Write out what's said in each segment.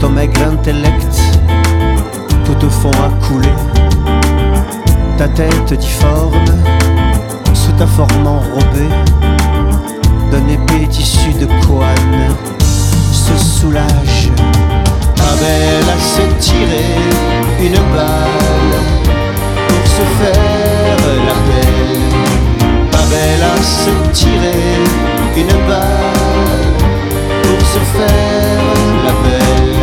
ton maigre intellect, tout au fond a coulé. Ta tête difforme, sous ta forme enrobée d'un épais tissu de couane, se soulage. Abel a se tirer une balle pour se faire la belle. Abel a se tirer une balle pour se faire la belle.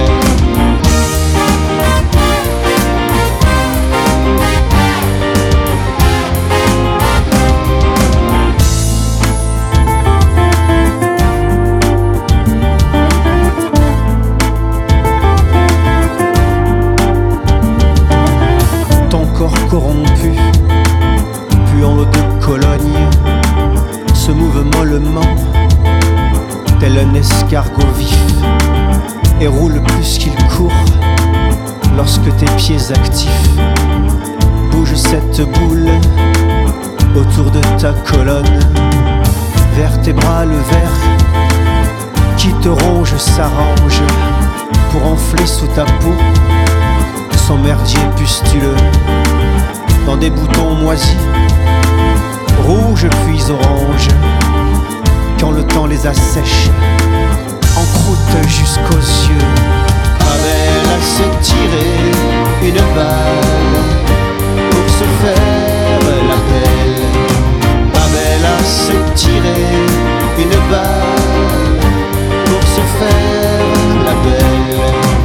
Corrompu, puant l'eau de Cologne, se mouve mollement, tel un escargot vif, et roule plus qu'il court. Lorsque tes pieds actifs bougent cette boule autour de ta colonne, vertébrale vert qui te ronge s'arrange pour enfler sous ta peau son merdier pustuleux. Dans des boutons moisis, rouges puis oranges, quand le temps les assèche, en croûte jusqu'aux yeux. Abel a se tirer une balle pour se faire la belle. Abel a se tirer une balle pour se faire la belle.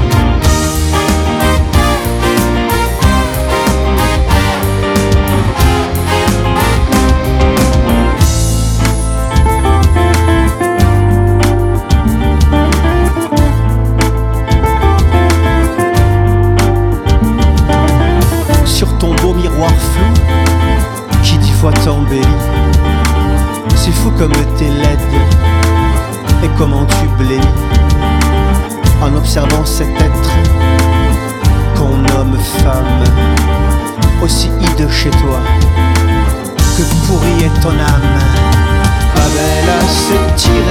Miroir flou qui 10 fois t'embellit. C'est fou comme t'es laide et comment tu blémis en observant cet être qu'on nomme femme, aussi hideux chez toi que pourrie est ton âme. Abel a se tiré